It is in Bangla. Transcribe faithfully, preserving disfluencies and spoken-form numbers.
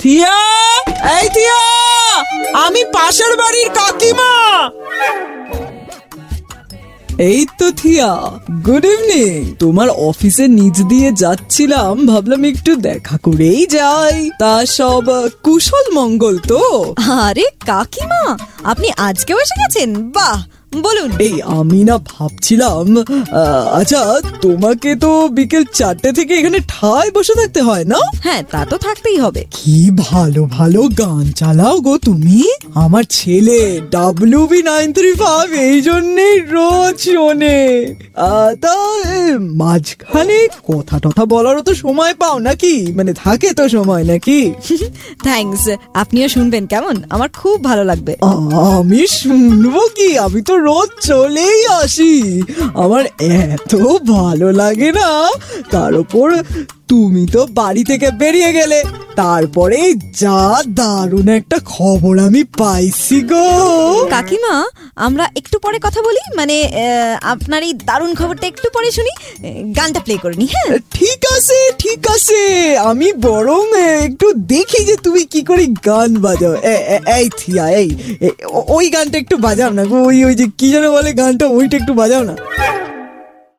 থিয়া, এই থিয়া, আমি পাশের বাড়ির কাকিমা। এই তো থিয়া, গুড ইভিনিং। তোমার অফিসে নিচ দিয়ে যাচ্ছিলাম, ভাবলাম একটু দেখা করেই যাই। তা সব কুশল মঙ্গল তো? আরে কাকিমা, আপনি আজকেও এসে গেছেন? বাহ, বলুন। এই আমি না ভাবছিলাম, আচ্ছা তোমাকে তো বিকেল চারটে থেকে এখানে ঠায় বসে থাকতে হয় না? হ্যাঁ, তা তো থাকতেই হবে। কি ভালো ভালো গান চালাও গো তুমি। আমার ছেলে W B nine three five এই জন্যই রোজ শোনে। তা মাঝখানে কথা টথা বলারও তো সময় পাও নাকি? মানে থাকে তো সময় নাকি? থ্যাঙ্কস, আপনিও শুনবেন কেমন? আমার খুব ভালো লাগবে। আমি শুনবো কি, আমি তো রোজ চলেই আসি। আমার এত ভালো লাগে না, তার উপর তুমি তো বাড়ি থেকে বেরিয়ে গেলে, তারপরে যা দারুণ একটা খবর আমি পাইছি গো। কাকিমা, আমরা একটু পরে কথা বলি, মানে আপনার এই দারুণ খবরটা একটু পরে শুনি। গানটা প্লে করে নি। হ্যাঁ ঠিক আছে ঠিক আছে, আমি বরং একটু দেখি যে তুমি কি করে গান বাজাও। এই থিয়া, এই ওই গানটা একটু বাজাও না গো, ওই ওই যে কি যেন বলে গানটা, ওইটা একটু বাজাও না।